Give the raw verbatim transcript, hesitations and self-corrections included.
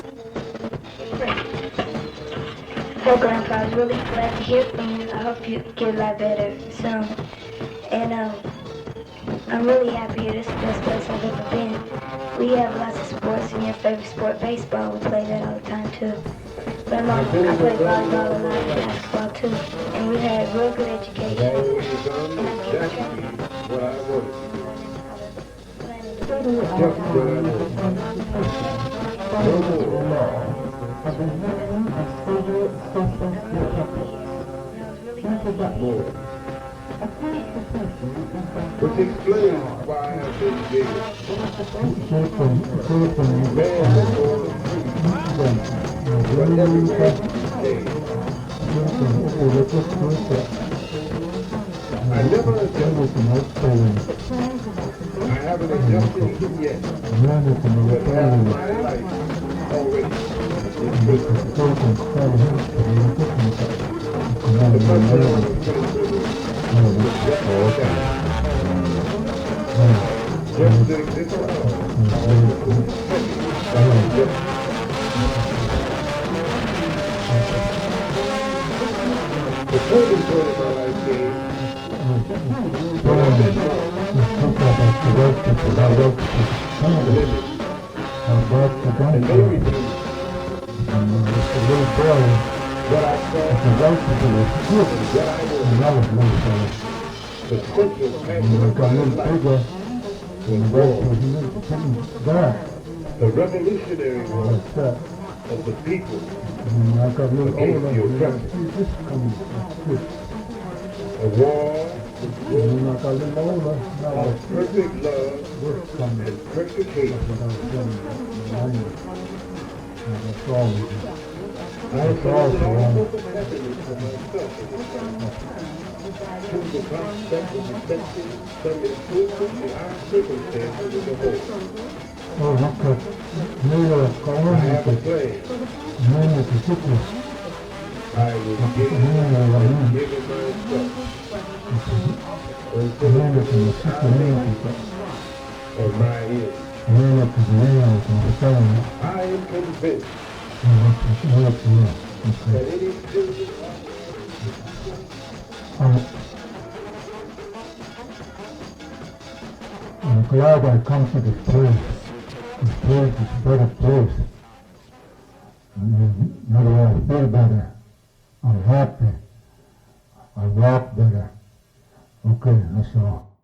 Well, Grandpa, I was really glad to hear from you. I hope you get a lot better soon. And um, I'm really happy here. This is the best place I've ever been. We have lots of sports, and your favorite sport, baseball. We play that all the time too. But I'm on, I play volleyball a lot and basketball too. And we had real good education. I've always done exactly what I wanted to do. Just what I wanted to do. No more. More. Which explains why I didn't get it. Man is born free. But every man today. I never adjusted. I haven't adjusted yet. But half my life already is different. The country I was put into just to exist the turning point of my life came when I met and they redeemed what I saw and what I was. The central passion of my life was war. The revolutionary war of the people against the oppressor. A war of perfect love and perfect hate. I found almost a happiness for myself to the prospect of effecting some improvement in our circumstances as a whole. I have a plan. I was given, given myself until it was on my end. I am convinced that any student I'm glad I come to this place. This place is a better place. And now that I feel better, I'm happy. I walk better. Okay, that's all.